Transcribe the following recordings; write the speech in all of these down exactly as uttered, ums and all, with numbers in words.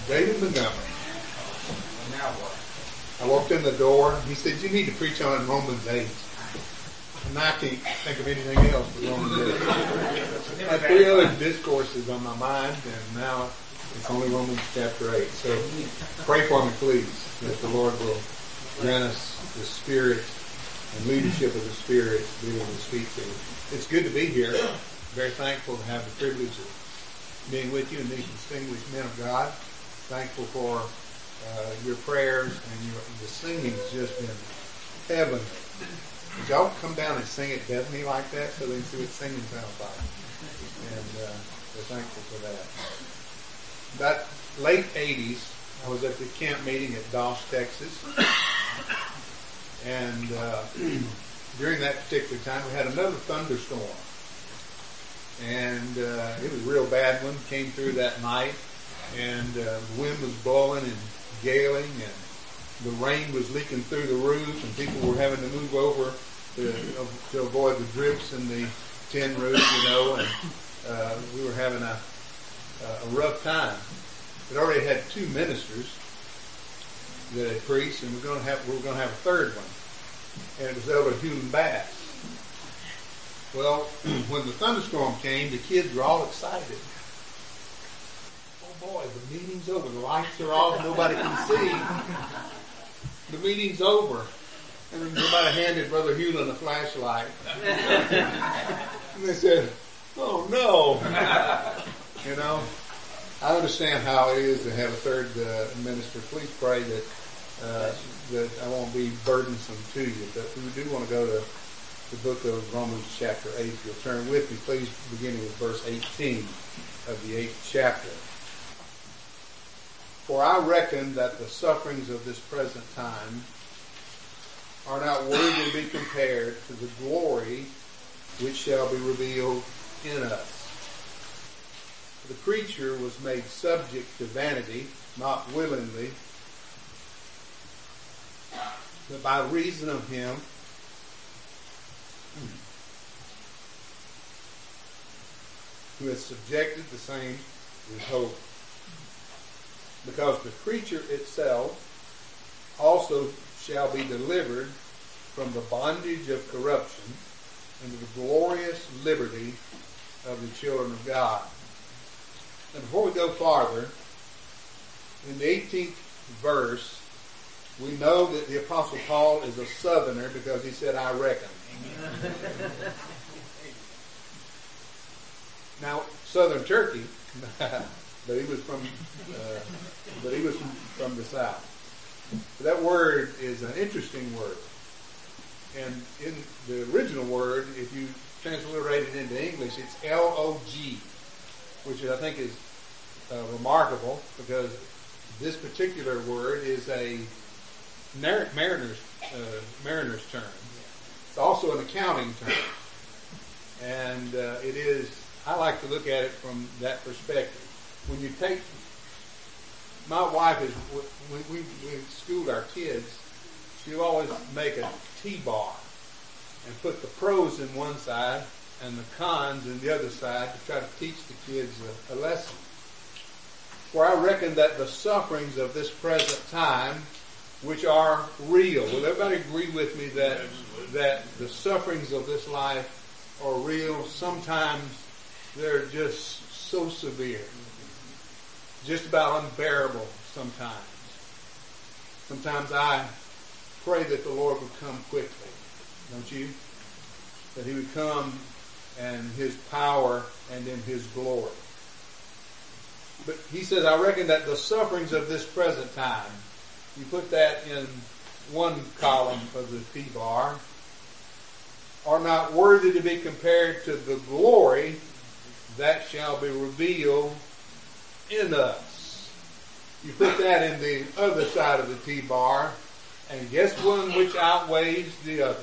David Montgomery. Now what? I walked in the door. He said, "You need to preach on Romans eight." And I can't think of anything else but Romans eight. I had three other discourses on my mind, and now it's only Romans chapter eight. So pray for me, please, that the Lord will grant us the Spirit and leadership of the Spirit to be able to speak to you. It's good to be here. Very thankful to have the privilege of being with you and these distinguished men of God. Thankful for uh, your prayers, and your, the singing's just been heaven. Would y'all come down and sing at Bethany like that so they can see what singing sounds like? And uh, we're thankful for that. That late eighties, I was at the camp meeting at Doss, Texas. And uh, during that particular time, we had another thunderstorm. And uh, it was a real bad one. Came through that night. And uh, the wind was blowing and galing, and the rain was leaking through the roof, and people were having to move over to, to avoid the drips in the tin roof, you know, and uh, we were having a, a rough time. We'd already had two ministers that had preached, and we're going to have we were going to have a third one, and it was Elder Hewlin Bass. Well, when the thunderstorm came, the kids were all excited. Oh boy, the meeting's over. The lights are off. Nobody can see. The meeting's over. And then somebody handed Brother Hewlin a flashlight. And they said, "Oh no." You know, I understand how it is to have a third uh, minister. Please pray that uh, that I won't be burdensome to you. But we do want to go to the book of Romans chapter eight. If you'll turn with me, please, beginning with verse eighteen of the eighth chapter. "For I reckon that the sufferings of this present time are not worthy to be compared to the glory which shall be revealed in us. The creature was made subject to vanity, not willingly, but by reason of him who has subjected the same with hope. Because the creature itself also shall be delivered from the bondage of corruption into the glorious liberty of the children of God." And before we go farther, in the eighteenth verse, we know that the Apostle Paul is a Southerner because he said, "I reckon." Now, Southern Turkey, but he was from, uh, but he was from, from the South. But that word is an interesting word. And in the original word, if you transliterate it into English, it's L O G, which I think is uh, remarkable because this particular word is a mariner's, uh, mariner's term. It's also an accounting term. And uh, it is, I like to look at it from that perspective. When you take, my wife is, when we, we schooled our kids, she'll always make a T-bar and put the pros in one side and the cons in the other side to try to teach the kids a, a lesson. For I reckon that the sufferings of this present time, which are real. Will everybody agree with me that, that the sufferings of this life are real? Sometimes they're just so severe. Just about unbearable sometimes. Sometimes I pray that the Lord would come quickly, don't you? That he would come in his power and in his glory. But he says, I reckon that the sufferings of this present time, you put that in one column of the T-bar, are not worthy to be compared to the glory that shall be revealed in us. You put that in the other side of the T-bar, and guess one which outweighs the other?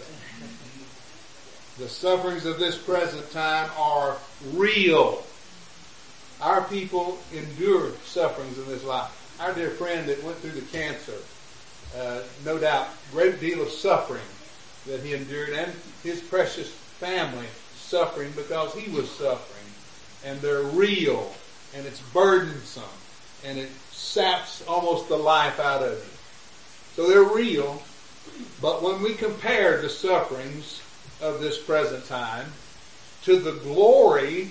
The sufferings of this present time are real. Our people endure sufferings in this life. Our dear friend that went through the cancer, uh, no doubt, great deal of suffering that he endured, and his precious family suffering because he was suffering. And they're real, and it's burdensome, and it saps almost the life out of you. So they're real, but when we compare the sufferings of this present time to the glory,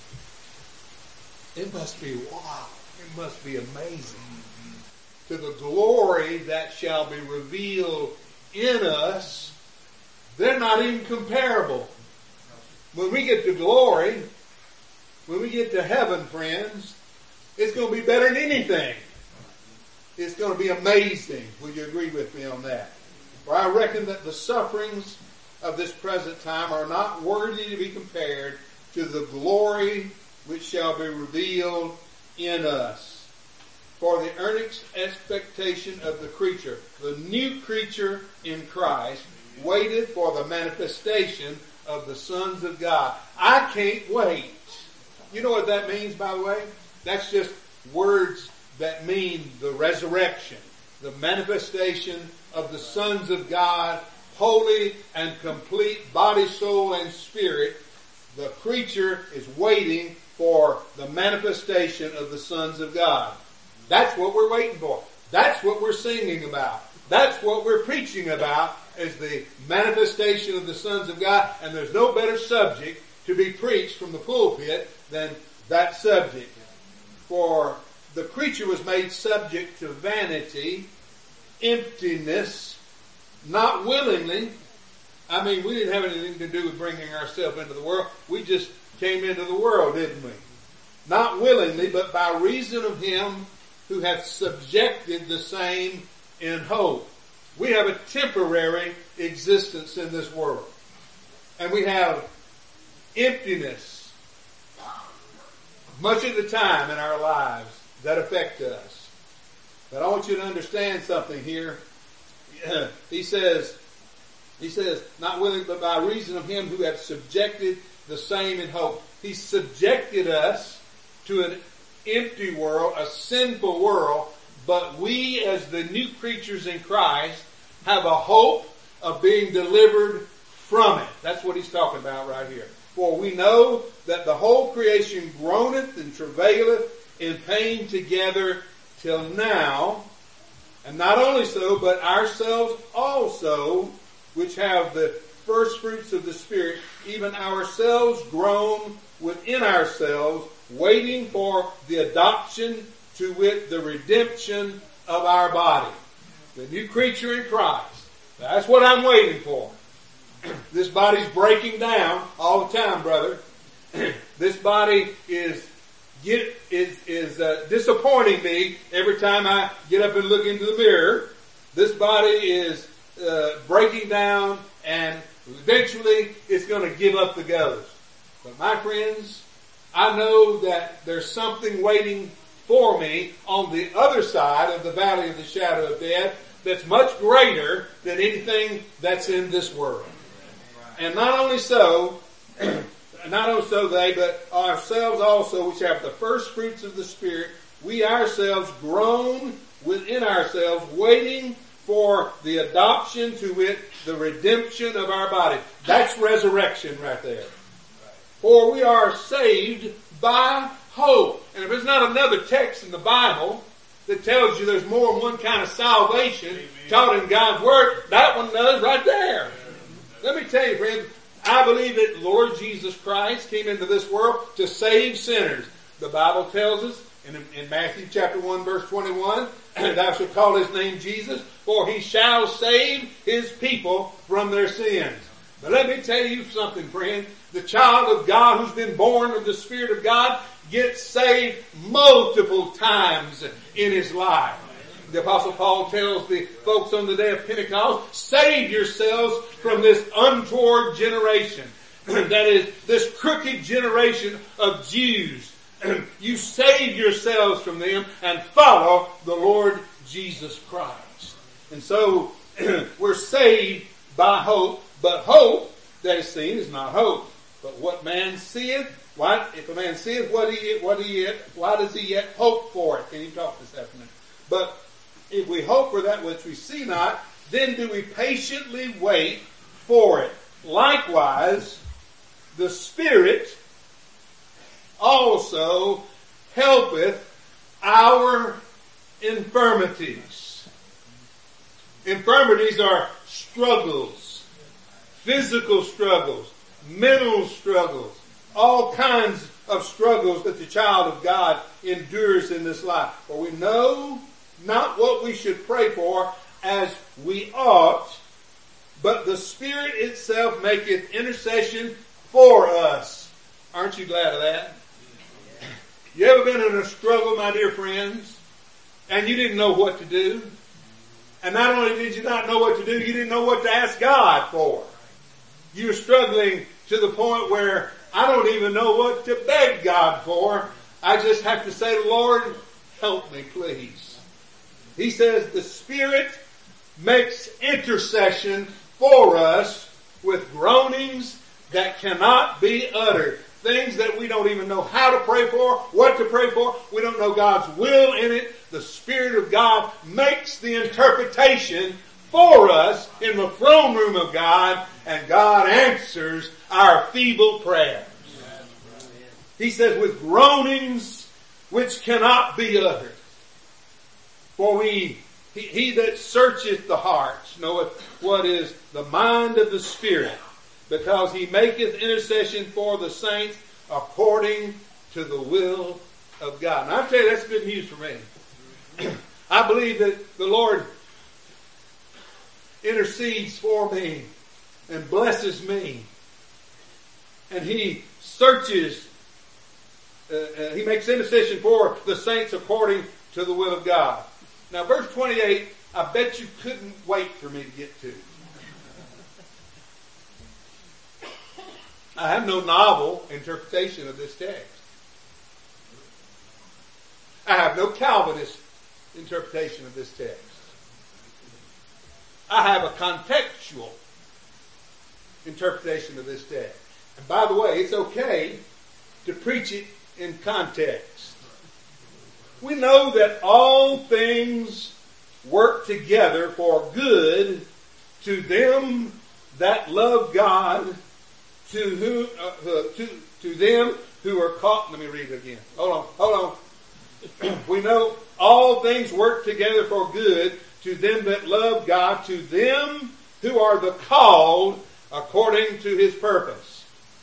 it must be wow. It must be amazing. To the glory that shall be revealed in us, they're not even comparable. When we get to glory, when we get to heaven, friends, it's going to be better than anything. It's going to be amazing. Will you agree with me on that? For I reckon that the sufferings of this present time are not worthy to be compared to the glory which shall be revealed in us. For the earnest expectation of the creature, the new creature in Christ, waited for the manifestation of the sons of God. I can't wait. You know what that means, by the way? That's just words that mean the resurrection, the manifestation of the sons of God, holy and complete, body, soul, and spirit. The creature is waiting for the manifestation of the sons of God. That's what we're waiting for. That's what we're singing about. That's what we're preaching about, is the manifestation of the sons of God. And there's no better subject to be preached from the pulpit than that subject. For the creature was made subject to vanity, emptiness, not willingly. I mean, we didn't have anything to do with bringing ourselves into the world. We just came into the world, didn't we? Not willingly, but by reason of him who hath subjected the same in hope. We have a temporary existence in this world. And we have emptiness much of the time in our lives that affect us. But I want you to understand something here. He says, he says, not willing, but by reason of him who hath subjected the same in hope. He subjected us to an empty world, a sinful world, but we as the new creatures in Christ have a hope of being delivered from it. That's what he's talking about right here. For we know that the whole creation groaneth and travaileth in pain together till now. And not only so, but ourselves also, which have the first fruits of the Spirit, even ourselves groan within ourselves, waiting for the adoption, to wit, the redemption of our body. The new creature in Christ. That's what I'm waiting for. This body's breaking down all the time, brother. This body is get is is uh, disappointing me every time I get up and look into the mirror. This body is uh, breaking down, and eventually it's going to give up the ghost. But my friends, I know that there's something waiting for me on the other side of the valley of the shadow of death that's much greater than anything that's in this world. And not only so, not only so they, but ourselves also, which have the first fruits of the Spirit, we ourselves groan within ourselves, waiting for the adoption, to wit, the redemption of our body. That's resurrection right there. For we are saved by hope. And if there's not another text in the Bible that tells you there's more than one kind of salvation Amen. Taught in God's Word, that one does right there. Let me tell you, friends, I believe that Lord Jesus Christ came into this world to save sinners. The Bible tells us in, in Matthew chapter one, verse twenty-one, thou shalt call his name Jesus, for he shall save his people from their sins. But let me tell you something, friend. The child of God who's been born of the Spirit of God gets saved multiple times in his life. The Apostle Paul tells the folks on the day of Pentecost, save yourselves from this untoward generation. That is, this crooked generation of Jews. You save yourselves from them and follow the Lord Jesus Christ. And so, we're saved by hope, but hope that is seen is not hope. But what man seeth, what, if a man seeth what he, what he yet, why does he yet hope for it? Can you talk this afternoon? But if we hope for that which we see not, then do we patiently wait for it. Likewise, the Spirit also helpeth our infirmities. Infirmities are struggles, physical struggles, mental struggles, all kinds of struggles that the child of God endures in this life. For we know not what we should pray for as we ought, but the Spirit itself maketh intercession for us. Aren't you glad of that? You ever been in a struggle, my dear friends, and you didn't know what to do? And not only did you not know what to do, you didn't know what to ask God for. You were struggling to the point where I don't even know what to beg God for. I just have to say, Lord, help me, please. He says the Spirit makes intercession for us with groanings that cannot be uttered. Things that we don't even know how to pray for, what to pray for. We don't know God's will in it. The Spirit of God makes the interpretation for us in the throne room of God, and God answers our feeble prayers. He says, with groanings which cannot be uttered. For we, he, he that searcheth the hearts knoweth what is the mind of the Spirit, because he maketh intercession for the saints according to the will of God. Now I tell you, that's good news for me. I believe that the Lord intercedes for me and blesses me. And he searches, uh, uh, he makes intercession for the saints according to the will of God. Now verse twenty-eight, I bet you couldn't wait for me to get to. I have no novel interpretation of this text. I have no Calvinist interpretation of this text. I have a contextual interpretation of this text. And by the way, it's okay to preach it in context. We know that all things work together for good to them that love God, to who, uh, uh, to, to them who are called. Let me read it again. Hold on, hold on. We know all things work together for good to them that love God, to them who are the called according to His purpose.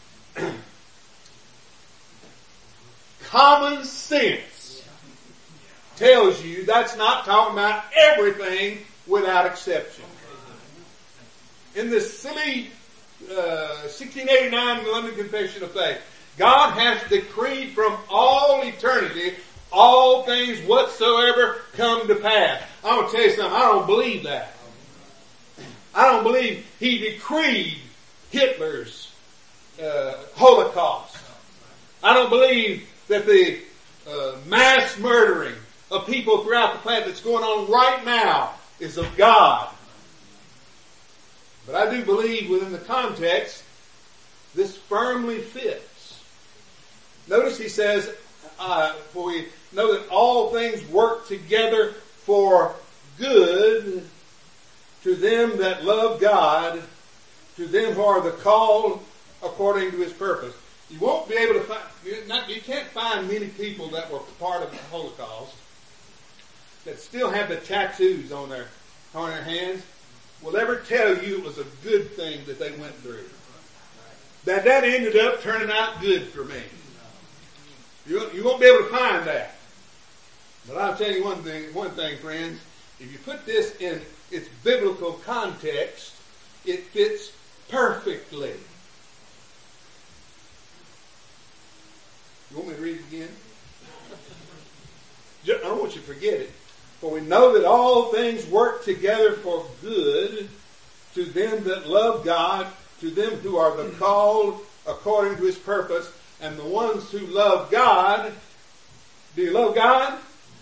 Common sense tells you that's not talking about everything without exception. In this silly uh, sixteen eighty-nine London Confession of Faith, God has decreed from all eternity all things whatsoever come to pass. I'm going to tell you something. I don't believe that. I don't believe He decreed Hitler's uh, Holocaust. I don't believe that the uh, mass murdering of people throughout the planet that's going on right now is of God. But I do believe within the context, this firmly fits. Notice he says, uh, for we know that all things work together for good to them that love God, to them who are the called according to His purpose. You won't be able to find, you're not, you can't find many people that were part of the Holocaust that still have the tattoos on their, on their hands will ever tell you it was a good thing that they went through. That that ended up turning out good for me. You, you won't be able to find that. But I'll tell you one thing, one thing, friends. If you put this in its biblical context, it fits perfectly. You want me to read it again? I don't want you to forget it. For we know that all things work together for good to them that love God, to them who are the called according to His purpose. And the ones who love God, do you love God?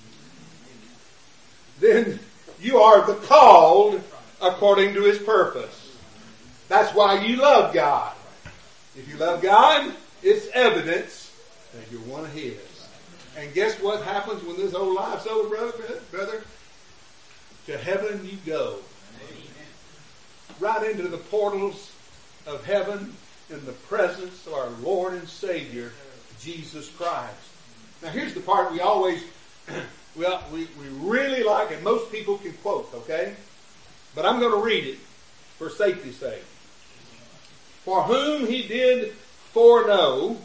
Then you are the called according to His purpose. That's why you love God. If you love God, it's evidence that you're one of His. And guess what happens when this old life's over, brother? Brother, to heaven you go. Right into the portals of heaven in the presence of our Lord and Savior, Jesus Christ. Now here's the part we always well, we, we really like it. Most people can quote, okay? But I'm going to read it for safety's sake. For whom he did foreknow,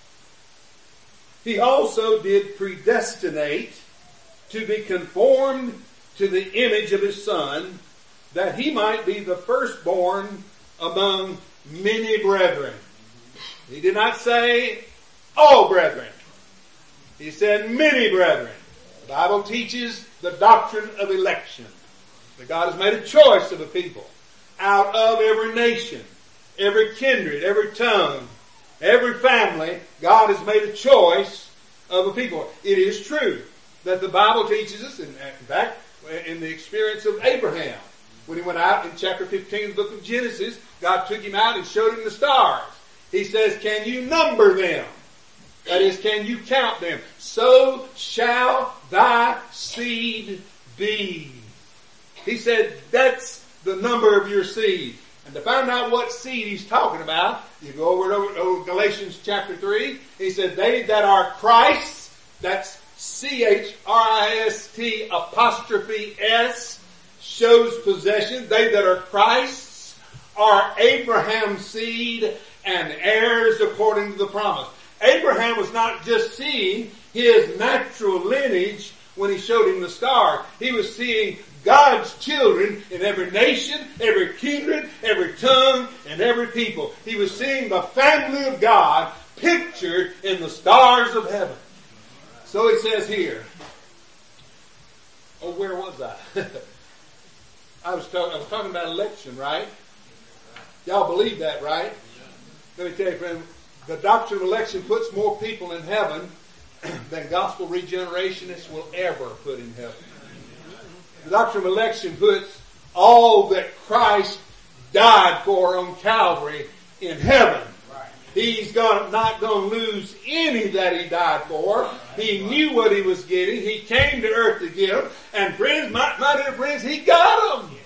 he also did predestinate to be conformed to the image of his Son, that he might be the firstborn among many brethren. He did not say all brethren. He said many brethren. The Bible teaches the doctrine of election. That God has made a choice of a people out of every nation, every kindred, every tongue, every family. God has made a choice of a people. It is true that the Bible teaches us, in fact, in the experience of Abraham, when he went out in chapter fifteen of the book of Genesis, God took him out and showed him the stars. He says, can you number them? That is, can you count them? So shall thy seed be. He said, that's the number of your seed. And to find out what seed he's talking about, you go over to over Galatians chapter three. He said, they that are Christ's, that's C H R I S T apostrophe S, shows possession. They that are Christ's are Abraham's seed and heirs according to the promise. Abraham was not just seeing his natural lineage when he showed him the star. He was seeing God's children in every nation, every kindred, every tongue, and every people. He was seeing the family of God pictured in the stars of heaven. So it says here, oh, where was I? I was, talk, I was talking about election, right? Y'all believe that, right? Let me tell you, friend, the doctrine of election puts more people in heaven than gospel regenerationists will ever put in heaven. The doctrine of election puts all that Christ died for on Calvary in heaven. He's gonna, not going to lose any that he died for. He knew what he was getting. He came to earth to give. And friends, my, my dear friends, he got them.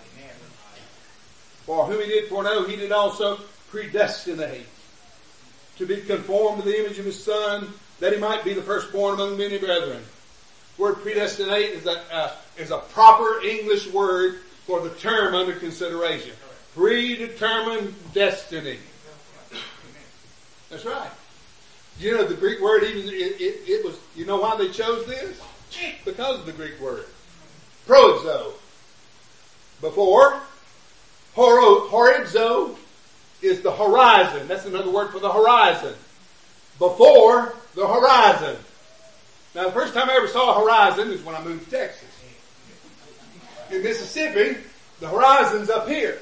For whom he did foreknow, he did also predestinate to be conformed to the image of his Son, that he might be the firstborn among many brethren. The word predestinate is a, uh, is a proper English word for the term under consideration. Predetermined destiny. That's right. You know, the Greek word even, it, it, it was, you know why they chose this? Because of the Greek word. Proexo. Before. Horo, horizo is the horizon. That's another word for the horizon. Before the horizon. Now, the first time I ever saw a horizon is when I moved to Texas. In Mississippi, the horizon's up here.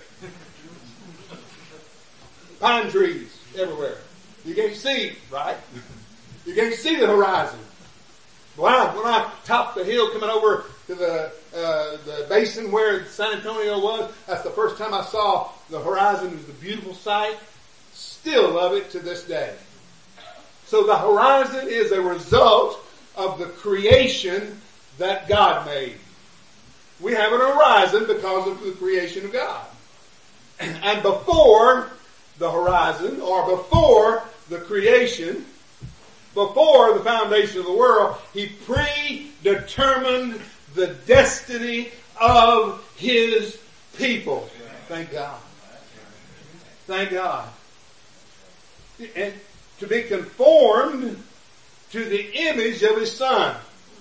Pine trees everywhere. You can't see, right? You can't see the horizon. When I, when I topped the hill coming over to the uh, the basin where San Antonio was, that's the first time I saw the horizon. It was a beautiful sight. Still love it to this day. So the horizon is a result of the creation that God made. We have an horizon because of the creation of God. And before the horizon, or before the creation, before the foundation of the world, he predetermined the destiny of his people. Thank God. Thank God. And to be conformed to the image of his Son.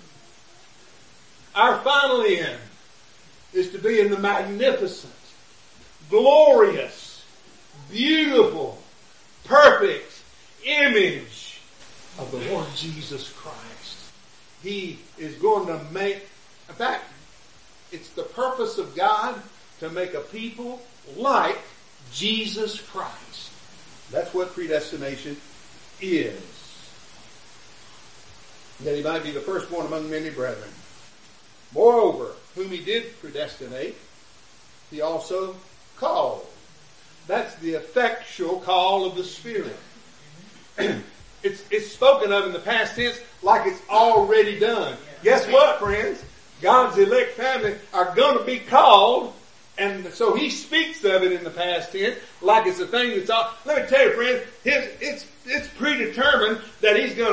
Our final end is to be in the magnificent, glorious, beautiful, perfect image of the Lord Jesus Christ. He is going to make, in fact, it's the purpose of God to make a people like Jesus Christ. That's what predestination is. That he might be the firstborn among many brethren. Moreover, whom he did predestinate, he also called. That's the effectual call of the Spirit. It's, it's spoken of in the past tense like it's already done. Guess what, friends? God's elect family are going to be called, and so he speaks of it in the past tense like it's a thing that's all. Let me tell you, friends, his, it's, it's predetermined that he's going to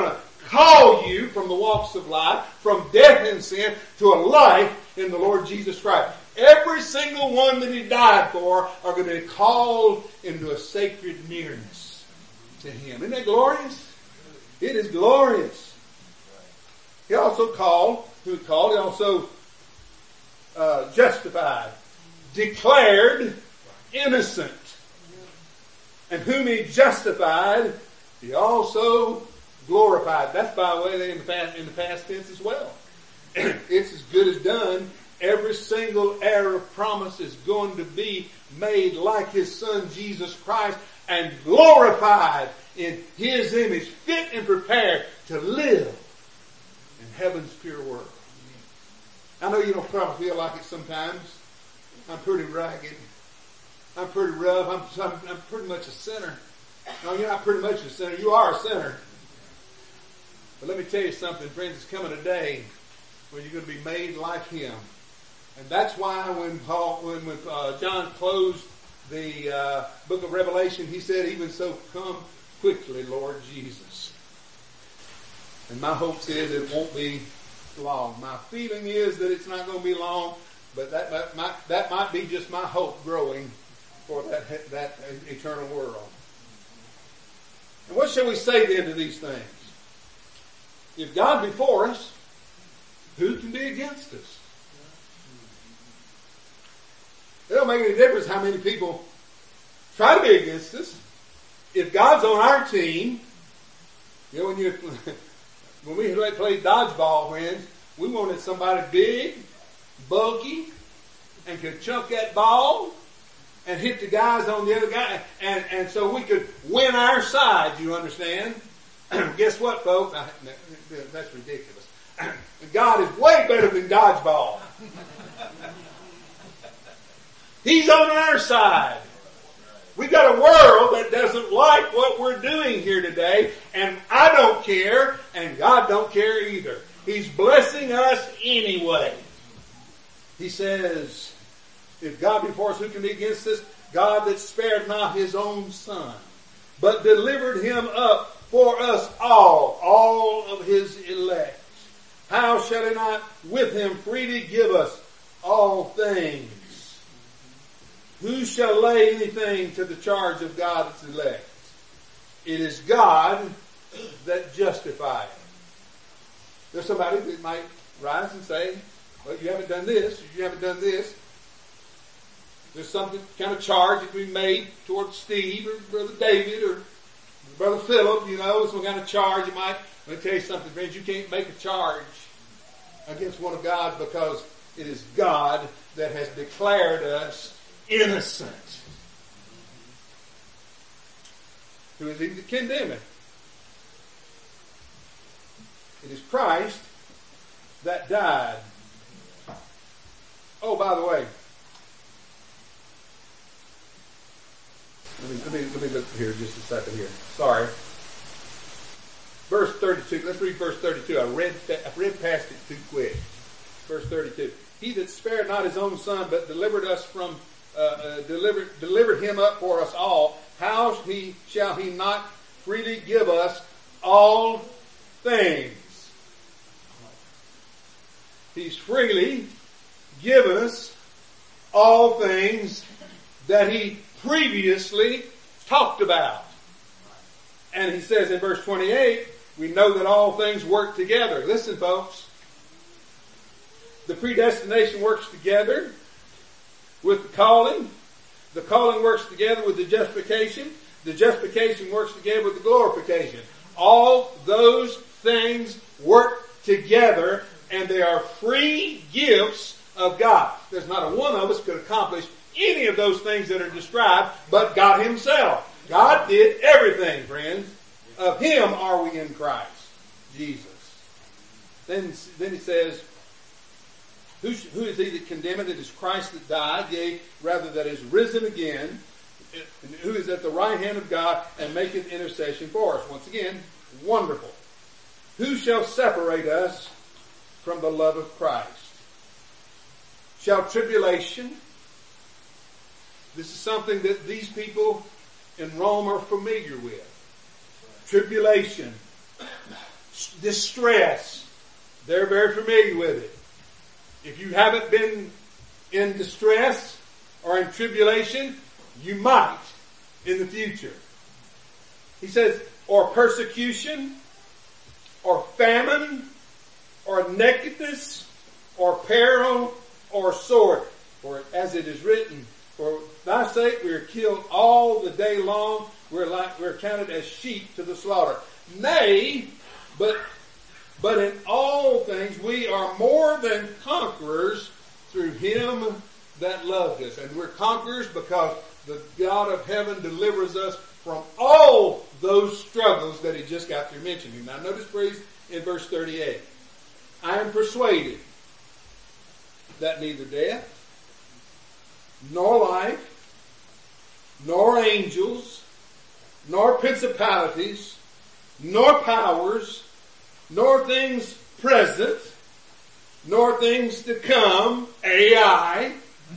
call you from the walks of life, from death and sin, to a life in the Lord Jesus Christ. Every single one that He died for are going to be called into a sacred nearness to Him. Isn't that glorious? It is glorious. He also called, who called, He also uh, justified, declared innocent. And whom He justified, He also glorified. That's, by the way, in the past, in the past tense as well. It's as good as done. Every single heir of promise is going to be made like His Son Jesus Christ and glorified in His image, fit and prepared to live in heaven's pure world. I know you don't probably feel like it sometimes. I'm pretty ragged. I'm pretty rough. I'm, I'm, I'm pretty much a sinner. No, you're not pretty much a sinner. You are a sinner. But let me tell you something, friends. It's coming a day when you're going to be made like Him. And that's why when Paul, when, when uh, John closed the uh, book of Revelation, he said, "Even so, come quickly, Lord Jesus." And my hope is it won't be long. My feeling is that it's not going to be long, but that, that might that might be just my hope growing for that that eternal world. And what shall we say then to these things? If God be for us, who can be against us? It don't make any difference how many people try to be against us. If God's on our team, you know, when you when we played dodgeball, friends, we wanted somebody big, bulky, and could chunk that ball and hit the guys on the other guy, and, and so we could win our side, you understand? Guess what, folks? I, that's ridiculous. God is way better than dodgeball. He's on our side. We've got a world that doesn't like what we're doing here today, and I don't care, and God don't care either. He's blessing us anyway. He says, if God be for us, who can be against us? God that spared not His own Son, but delivered Him up for us all, all of His elect. How shall He not with Him freely give us all things? Who shall lay anything to the charge of God's elect? It is God that justifies. There's somebody that might rise and say, well, you haven't done this, you haven't done this. There's something kind of charge that we made towards Steve or Brother David or Brother Philip, you know, some kind of charge. You might, let me tell you something, friends, you can't make a charge against one of God's because it is God that has declared us innocent. Who is He that condemneth? It is Christ that died. Oh, by the way, let me, let me, let me look here just a second here. Sorry. Verse thirty-two. Let's read verse thirty-two. I read, I read past it too quick. Verse thirty-two. He that spared not His own Son, but delivered us from Uh, uh, delivered, delivered Him up for us all, how he, shall He not freely give us all things? He's freely given us all things that He previously talked about. And He says in verse twenty-eight, we know that all things work together. Listen, folks. The predestination works together with the calling. The calling works together with the justification. The justification works together with the glorification. All those things work together, and they are free gifts of God. There's not a one of us could accomplish any of those things that are described but God Himself. God did everything, friends. Of Him are we in Christ Jesus. Then, then He says, Who, who is He that condemneth? It is Christ that died, yea, rather that is risen again, who is at the right hand of God and maketh intercession for us. Once again, wonderful. Who shall separate us from the love of Christ? Shall tribulation? This is something that these people in Rome are familiar with. Tribulation. distress. They're very familiar with it. If you haven't been in distress or in tribulation, you might in the future. He says, or persecution, or famine, or nakedness, or peril, or sword. For as it is written, for thy sake we are killed all the day long. We're like we're counted as sheep to the slaughter. Nay, but but in all things we are more than conquerors through him that loved us. And we're conquerors because the God of heaven delivers us from all those struggles that he just got through mentioning. Now notice phrase in verse thirty-eight. I am persuaded that neither death, nor life, nor angels, nor principalities, nor powers, nor things present, nor things to come, A I.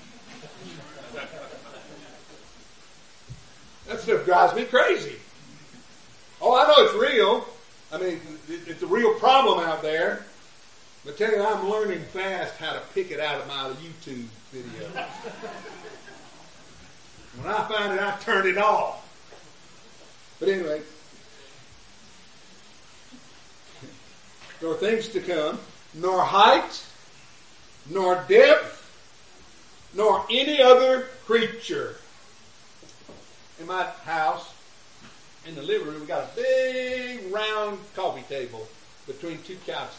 That stuff drives me crazy. Oh, I know it's real. I mean, it's a real problem out there. But tell you, I'm learning fast how to pick it out of my YouTube video. When I find it, I turn it off. But anyway, nor things to come, nor height, nor depth, nor any other creature. In my house, in the living room, we got a big round coffee table between two couches.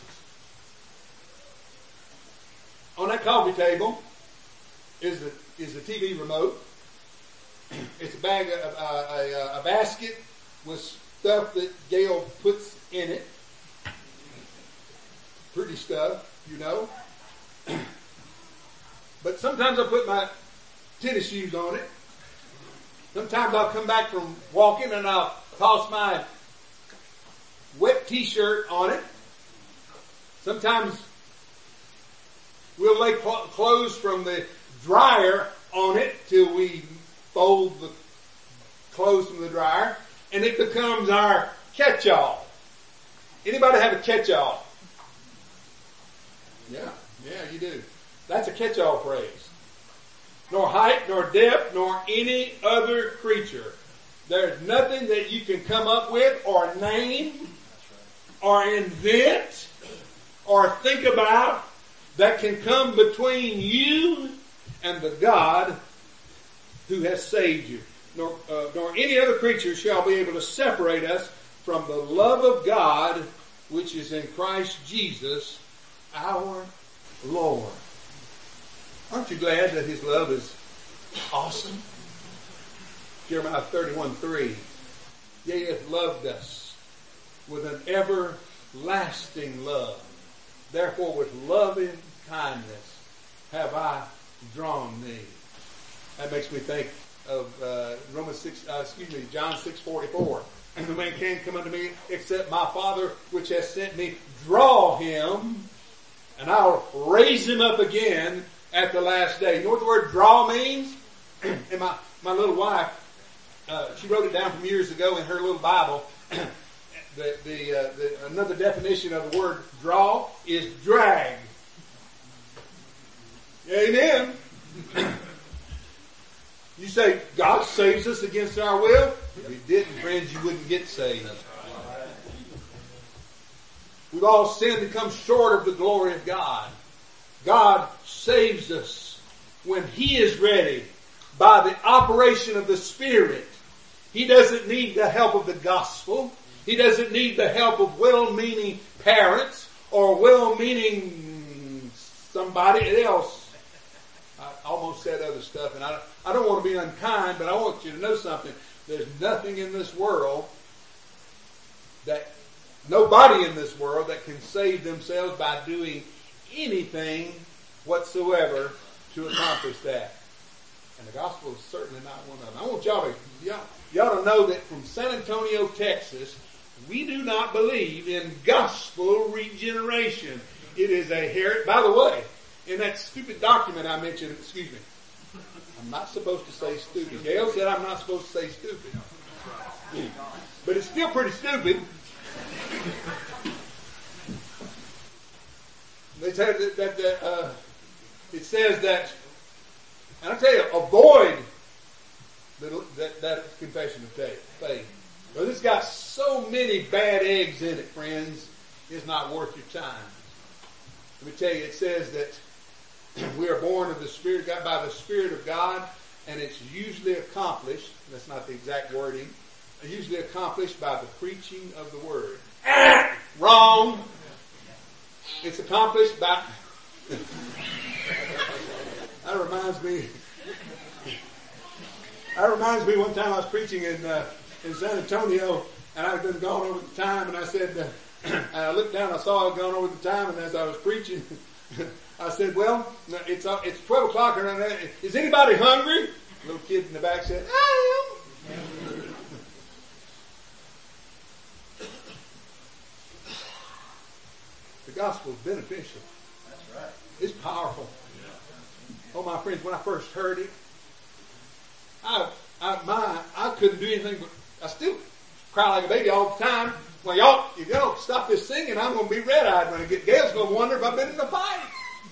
On that coffee table is the is the T V remote. It's a bag of uh, a, a basket with stuff that Gail puts in it. Pretty stuff, you know. But sometimes I put my tennis shoes on it. Sometimes I'll come back from walking and I'll toss my wet t-shirt on it. Sometimes we'll lay cl- clothes from the dryer on it till we fold the clothes from the dryer, and it becomes our catch-all. Anybody have a catch-all? Yeah, yeah, you do. That's a catch-all phrase. Nor height, nor depth, nor any other creature. There's nothing that you can come up with or name or invent or think about that can come between you and the God who has saved you. Nor, uh, nor any other creature shall be able to separate us from the love of God which is in Christ Jesus our Lord. Aren't you glad that his love is awesome? Jeremiah thirty-one three. Yea, he hath loved us with an everlasting love. Therefore with loving kindness have I drawn thee. That makes me think of uh, Romans six, uh, excuse me, John six forty-four. And no man can come unto me except my Father which has sent me draw him, and I'll raise him up again at the last day. You know what the word draw means? And my, my little wife, uh, she wrote it down from years ago in her little Bible. the, the, uh, the, another definition of the word draw is drag. Amen. You say, God saves us against our will? If he didn't, friends, you wouldn't get saved. We've all sinned and come short of the glory of God. God saves us when he is ready by the operation of the Spirit. He doesn't need the help of the gospel. He doesn't need the help of well-meaning parents or well-meaning somebody else. I almost said other stuff, and I, I don't want to be unkind, but I want you to know something. There's nothing in this world that, nobody in this world that can save themselves by doing anything whatsoever to accomplish that. And the gospel is certainly not one of them. I want y'all to, y'all, y'all to know that from San Antonio, Texas, we do not believe in gospel regeneration. It is a heresy. By the way, in that stupid document I mentioned, excuse me, I'm not supposed to say stupid. Gail said I'm not supposed to say stupid. But it's still pretty stupid. They tell you that, that, that uh, it says that, and I tell you, avoid the, that, that confession of faith. Because it's got so many bad eggs in it, friends, it's not worth your time. Let me tell you, it says that we are born of the Spirit of God by the Spirit of God, and it's usually accomplished, that's not the exact wording, usually accomplished by the preaching of the Word. Ah, wrong! It's accomplished by... that reminds me... That reminds me one time I was preaching in uh, in San Antonio, and I'd been gone over the time, and I said... Uh, and I looked down, I saw I was gone over the time, and as I was preaching... I said, well, it's uh, it's twelve o'clock, and uh, is anybody hungry? A little kid in the back said, I am. The gospel is beneficial. That's right. It's powerful. Oh, my friends, when I first heard it, I, I, my, I couldn't do anything but, I still cry like a baby all the time. Well, y'all, you don't stop this singing, I'm going to be red-eyed when I get, Gail's going to wonder if I've been in a fight.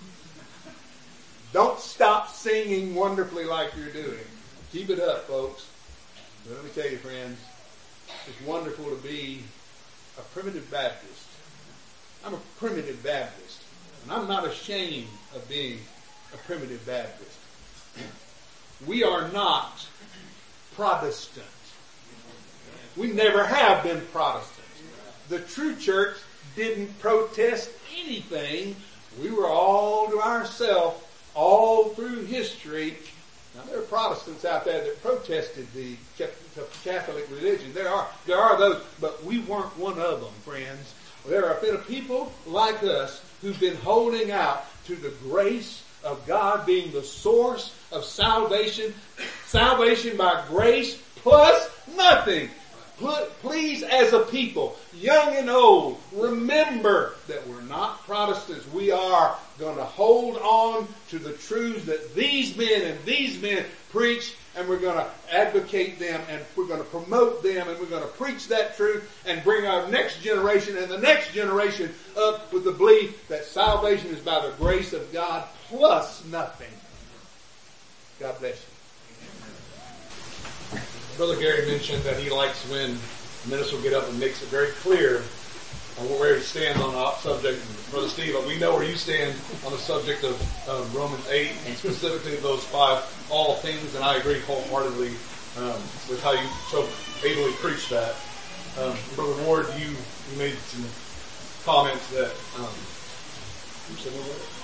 Don't stop singing wonderfully like you're doing. Keep it up, folks. But let me tell you, friends, it's wonderful to be a primitive Baptist. I'm a primitive Baptist, and I'm not ashamed of being a primitive Baptist. We are not Protestant. We never have been Protestant. The true church didn't protest anything. We were all to ourselves all through history. Now there are Protestants out there that protested the Catholic religion. There are there are those, but we weren't one of them, friends. There have been people like us who've been holding out to the grace of God being the source of salvation. Salvation by grace plus nothing. Please, as a people, young and old, remember that we're not Protestants. We are going to hold on to the truths that these men and these men preach, and we're going to advocate them, and we're going to promote them, and we're going to preach that truth and bring our next generation and the next generation up with the belief that salvation is by the grace of God plus nothing. God bless you. Brother Gary mentioned that he likes when the minister will get up and makes it very clear on where he stands on the subject. Brother Steve, we know where you stand on the subject of um, Romans eight, and specifically those five all things, and I agree wholeheartedly um, with how you so ably preached that. Um, Brother Ward, you, you made some comments that um, you said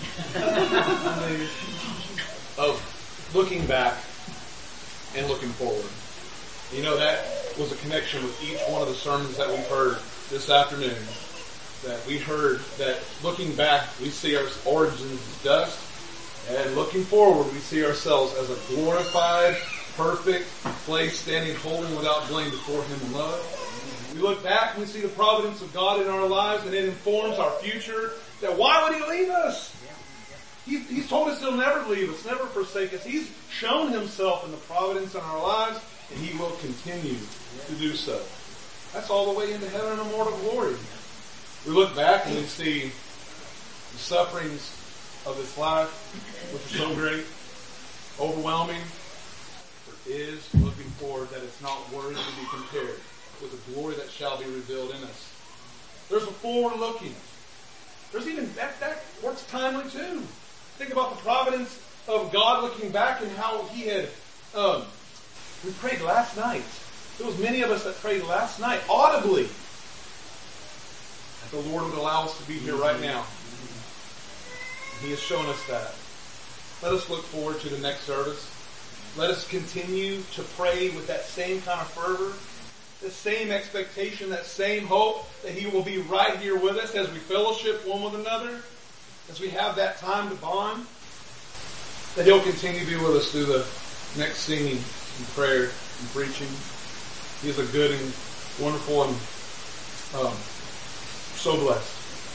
what? of looking back and looking forward. You know, that was a connection with each one of the sermons that we've heard this afternoon. That we heard that looking back, we see our origins as dust. And looking forward, we see ourselves as a glorified, perfect place standing holy without blame before Him in love. We look back and we see the providence of God in our lives, and it informs our future. That why would He leave us? He, he's told us He'll never leave us, never forsake us. He's shown Himself in the providence in our lives, and He will continue to do so. That's all the way into heaven and immortal glory. We look back and we see the sufferings of this life, which are so great, overwhelming. There is looking forward that it's not worthy to be compared with the glory that shall be revealed in us. There's a forward looking. There's even, that, that works timely too. Think about the providence of God looking back and how He had, um, we prayed last night. There was many of us that prayed last night, audibly, that the Lord would allow us to be here right now. He has shown us that. Let us look forward to the next service. Let us continue to pray with that same kind of fervor, the same expectation, that same hope that He will be right here with us as we fellowship one with another, as we have that time to bond, that He'll continue to be with us through the next singing and prayer and preaching. He is a good and wonderful and um, so blessed.